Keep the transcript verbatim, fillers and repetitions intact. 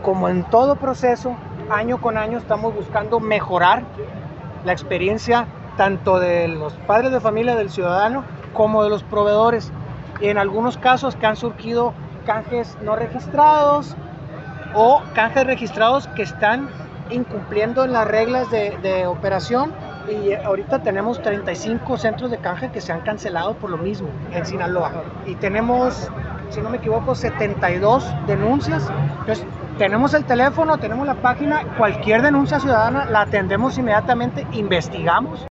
como en todo proceso, año con año estamos buscando mejorar la experiencia tanto de los padres de familia del ciudadano como de los proveedores. Y en algunos casos que han surgido canjes no registrados o canjes registrados que están incumpliendo en las reglas de, de operación, y ahorita tenemos treinta y cinco centros de canje que se han cancelado por lo mismo en Sinaloa, y tenemos, si no me equivoco, setenta y dos denuncias. Entonces tenemos el teléfono, tenemos la página, cualquier denuncia ciudadana la atendemos inmediatamente, investigamos